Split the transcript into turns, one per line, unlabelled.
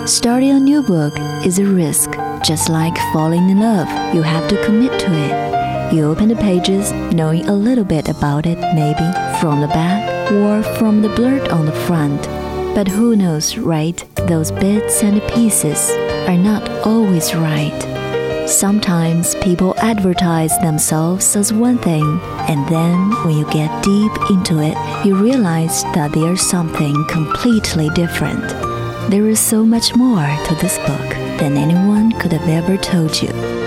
Starting a new book is a risk, just like falling in love. You have to commit to it. You open the pages knowing a little bit about it, maybe from the back or from the blurb on the front. But who knows, right? Those bits and pieces are not always right. Sometimes people advertise themselves as one thing, and then when you get deep into it, you realize that they are something completely different. There is so much more to this book than anyone could have ever told you.